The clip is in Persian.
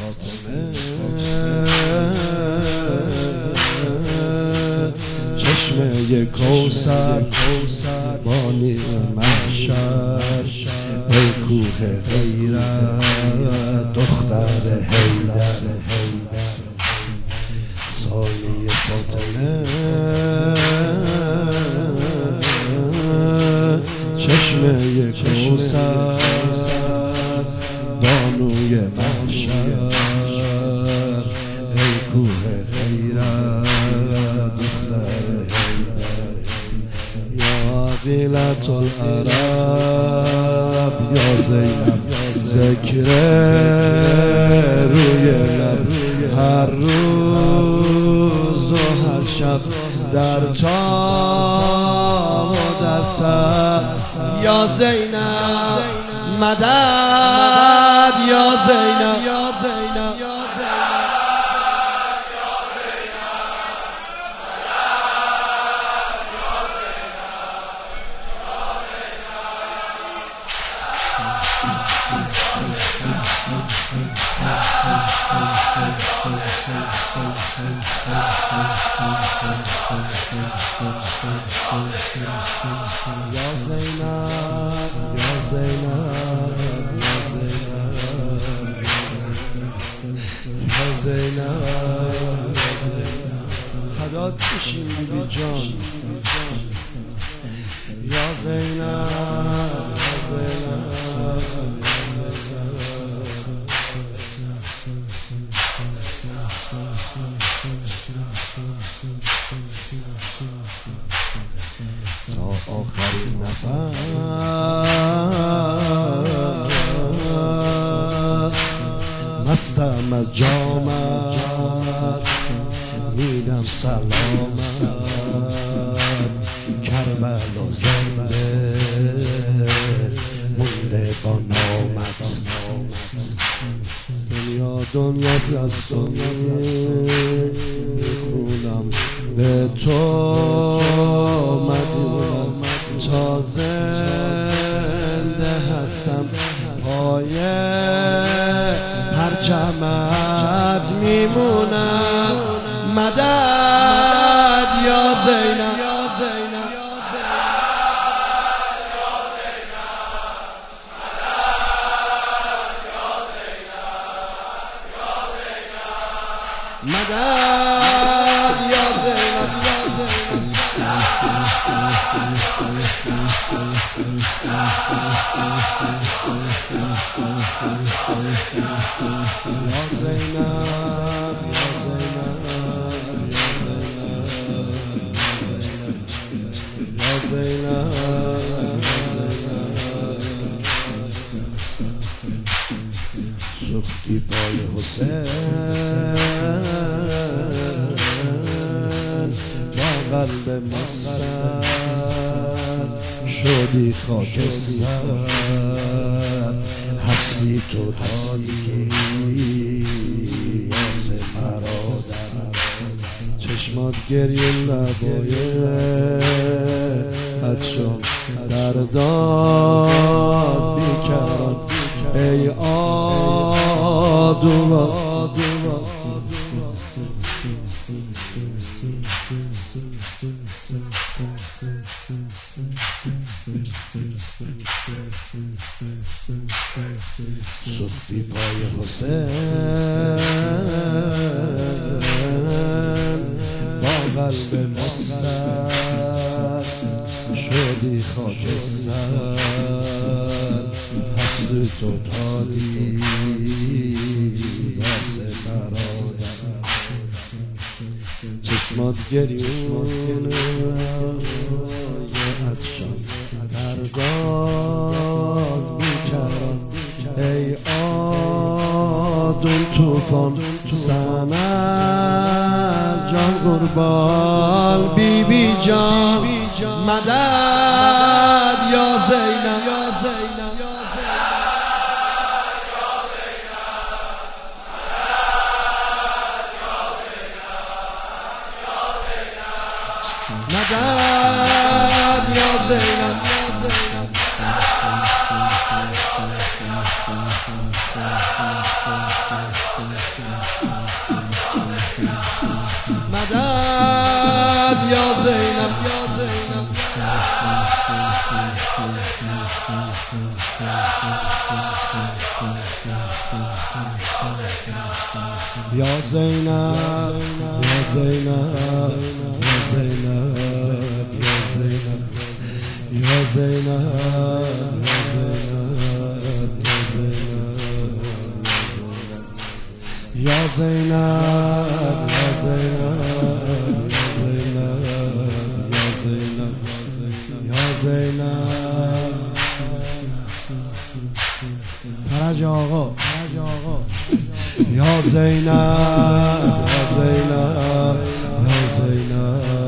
فاطمه چشمه کوثر بانی محشر ای کوه غیرت دختر حیدر سالی فاطمه چشمه کوثر بانوی محشر ای کوه غیرت دختر حیدر یا عقیلة العرب یا زینب ذکر روی لب هر روز و هر شب در تام و در تب یا زینب مدد یا زینب یا زینب یا زینب یا زینب فدات بشیم بیبی جان یا زینب یا زینب تا آخرین نفس مستم از جامت میدم سلامت کربلا زنده مونده با نامت دنیا دنیاست از تو میخونم به تو مدیونم تا زنده هستم پای پرچمت میمونم مدد یا زینب مدد یا زینب سوختی پای حسین با قلب مصر شدی خاکستر هستی تو دادی واسه برادر چشمات گریه لبای ادشان در داد بیکران ای آدوات سوختی پای حسین با قلب مصر شدی خاکستر هستی تو دادی واسه برادر چشمات گریونه عطشان درگاد بیکران ای آدون توفان سند جان قربان بیبی جان مدد یا زینب مدد یا زینب مدد یا زینب یا زینب یا زینب یا زینب یا زینب فرج آقا یا زینب یا زینب یا زینب